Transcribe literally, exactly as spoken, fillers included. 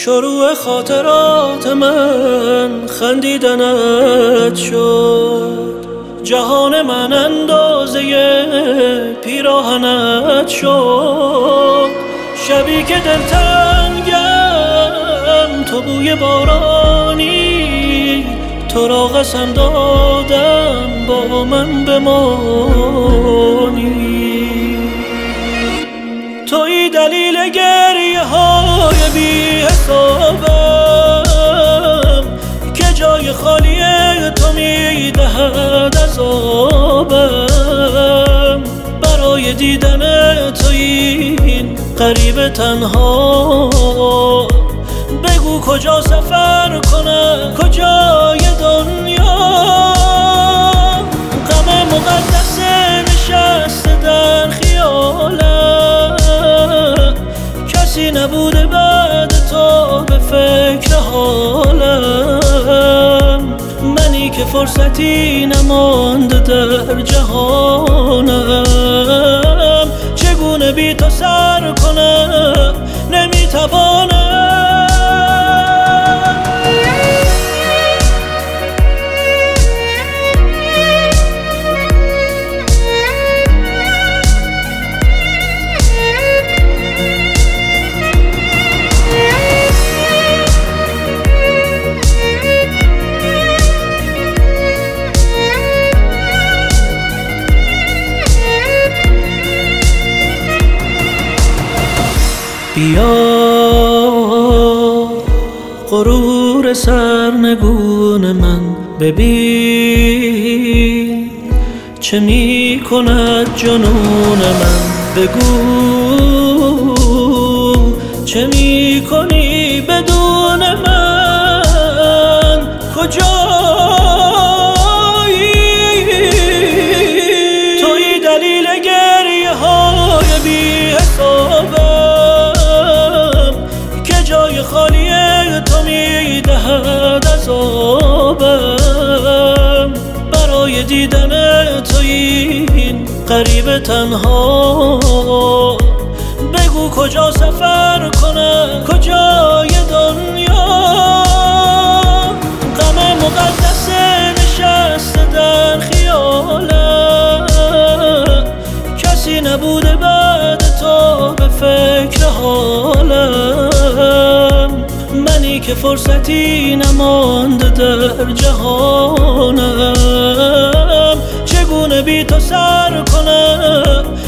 شروع خاطرات من خندیدنت شد، جهان من اندازه پیراهنت شد. شبی که دلتنگم تو بوی بارانی، تو را قسم دادم با من بمانی. تویی دلیل گریه های بی حسابم که جای خالی تو میدهد عذابم. برای دیدن تو این غریب تنها، بگو کجا سفر کنم کجای دنیا. غم مقدس نشسته در خیالم، کسی نبوده بعد تو به فکر حالم. منی که فرصتی نمانده در جهانم، چگونه بی تو سر کنم نمیتوانم. بیا غرور سرنگون من ببین، چه می کند جنون من. بگو چه می کنی بدون من، کجایی؟ تویی دلیل گریه های بی حسابم که جای خالی تو میدهد عذابم. برای دیدن تو این غریب تنها، بگو کجا سفر کنم کجای دنیا. غم مقدس نشسته در خیالم، کسی نبوده بعد تو به فکر حالم. منی که فرصتی نمانده در جهانم، چگونه بی تو سر کنم